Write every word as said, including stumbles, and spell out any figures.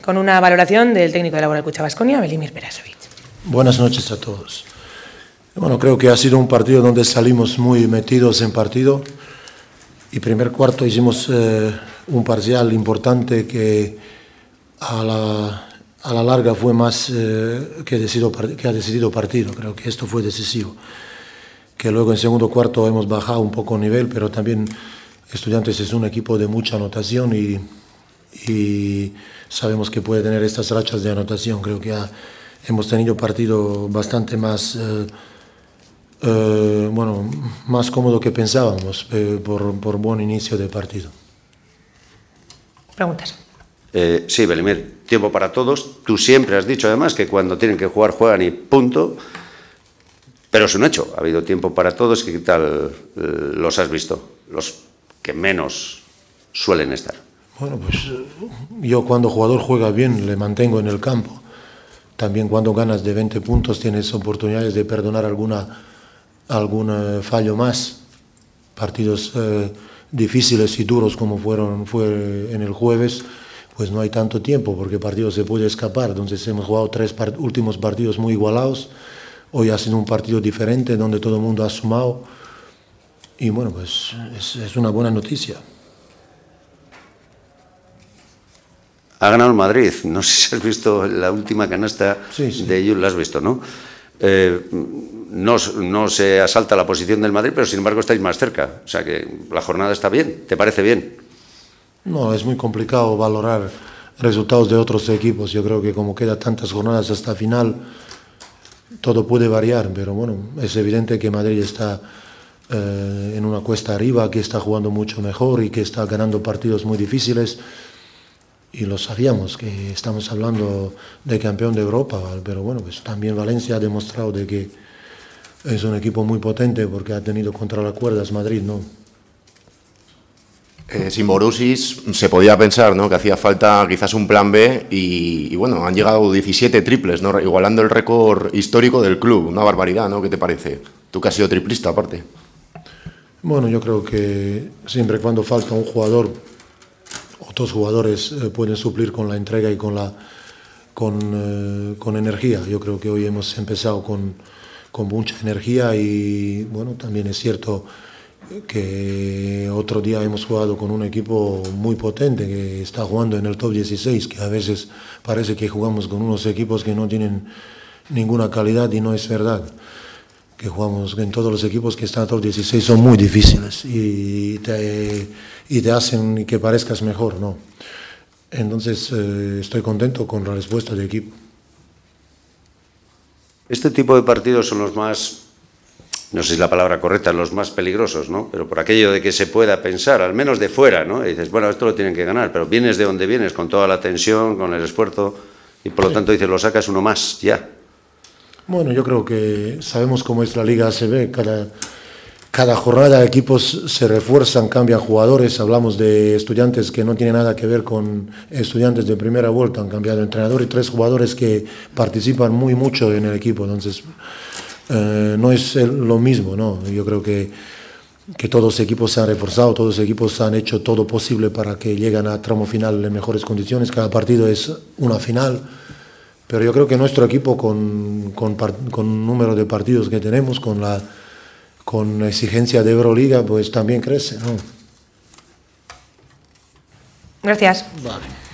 con una valoración del técnico de Laboral Kutxa Baskonia, Velimir Perasovic. Buenas noches a todos. Bueno, creo que ha sido un partido donde salimos muy metidos en partido y primer cuarto hicimos eh, un parcial importante que a la, a la larga fue más eh, que, decidido, que ha decidido partido. Creo que esto fue decisivo. Que luego en segundo cuarto hemos bajado un poco el nivel, pero también Estudiantes es un equipo de mucha anotación y, y sabemos que puede tener estas rachas de anotación. Creo que ha, hemos tenido partido bastante más, eh, eh, bueno, más cómodo que pensábamos eh, por, por buen inicio de partido. Preguntas. Eh, sí, Velimir, tiempo para todos. Tú siempre has dicho además que cuando tienen que jugar, juegan y punto. Pero es un hecho, ha habido tiempo para todos. ¿Qué tal los has visto? Los que menos suelen estar. Bueno, pues yo cuando jugador juega bien le mantengo en el campo. También cuando ganas de veinte puntos tienes oportunidades de perdonar alguna, algún eh, fallo más. Partidos eh, difíciles y duros como fueron fue en el jueves, pues no hay tanto tiempo porque partido se puede escapar. Entonces hemos jugado tres part últimos partidos muy igualados. Hoy ha sido un partido diferente donde todo el mundo ha sumado y bueno, pues es, es una buena noticia. Ha ganado el Madrid, no sé si has visto la última canasta sí, sí. de ellos, la has visto, ¿no? Eh, no, no se asalta la posición del Madrid, pero sin embargo estáis más cerca, o sea que la jornada está bien, ¿te parece bien? No, es muy complicado valorar resultados de otros equipos, yo creo que como queda tantas jornadas hasta final, todo puede variar, pero bueno, es evidente que Madrid está eh, en una cuesta arriba, que está jugando mucho mejor y que está ganando partidos muy difíciles. Y lo sabíamos, que estamos hablando de campeón de Europa, pero bueno, pues también Valencia ha demostrado de que es un equipo muy potente porque ha tenido contra las cuerdas Madrid, ¿no? Eh, sin Borussis se podía pensar, ¿no?, que hacía falta quizás un plan B y, y bueno, han llegado diecisiete triples, ¿no?, igualando el récord histórico del club, una barbaridad, ¿no? ¿Qué te parece? Tú que has sido triplista aparte. Bueno, yo creo que siempre cuando falta un jugador, otros jugadores eh, pueden suplir con la entrega y con, la, con, eh, con energía. Yo creo que hoy hemos empezado con, con mucha energía y bueno, también es cierto que otro día hemos jugado con un equipo muy potente que está jugando en el top dieciséis, que a veces parece que jugamos con unos equipos que no tienen ninguna calidad y no es verdad. Que jugamos en todos los equipos que están en el top dieciséis son muy difíciles y te, y te hacen que parezcas mejor, ¿no? Entonces eh, estoy contento con la respuesta del equipo. Este tipo de partidos son los más, no sé si es la palabra correcta, los más peligrosos, ¿no? Pero por aquello de que se pueda pensar, al menos de fuera, ¿no? Y dices, bueno, esto lo tienen que ganar, pero vienes de donde vienes, con toda la tensión, con el esfuerzo, y por lo sí. tanto dices, lo sacas uno más, ya. Bueno, yo creo que sabemos cómo es la Liga A C B, cada, cada jornada equipos se refuerzan, cambian jugadores, hablamos de Estudiantes que no tiene nada que ver con Estudiantes de primera vuelta, han cambiado entrenador y tres jugadores que participan muy mucho en el equipo, entonces eh, no es lo mismo, ¿no? Yo creo que, que todos los equipos se han reforzado, todos los equipos han hecho todo posible para que lleguen a tramo final en mejores condiciones, cada partido es una final. Pero yo creo que nuestro equipo, con, con, con el número de partidos que tenemos, con la, con la exigencia de Euroliga, pues también crece, ¿no? Gracias. Vale.